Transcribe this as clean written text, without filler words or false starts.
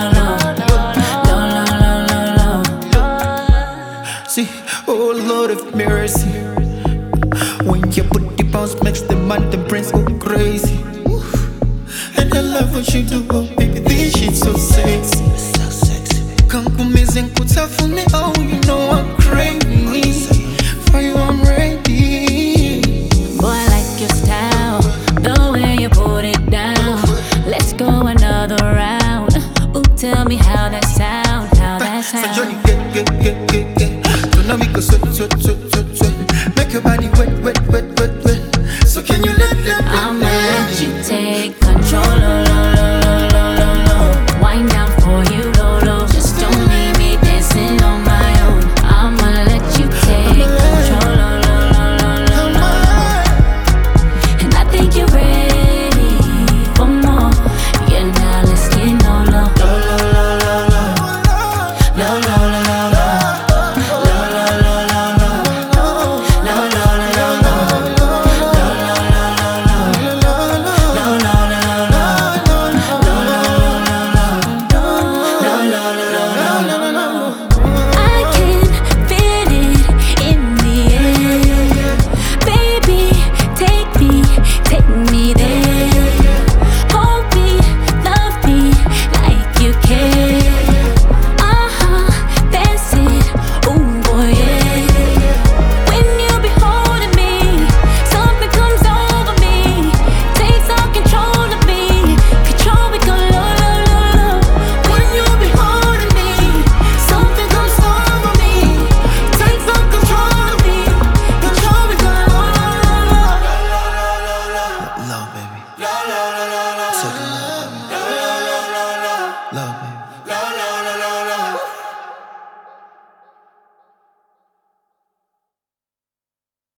See, oh Lord of mercy, when your booty bounce makes the man the brains go crazy. And I love what you do, oh baby, this shit so sexy. Kangu meze nkutafune, oh you know I'm crazy.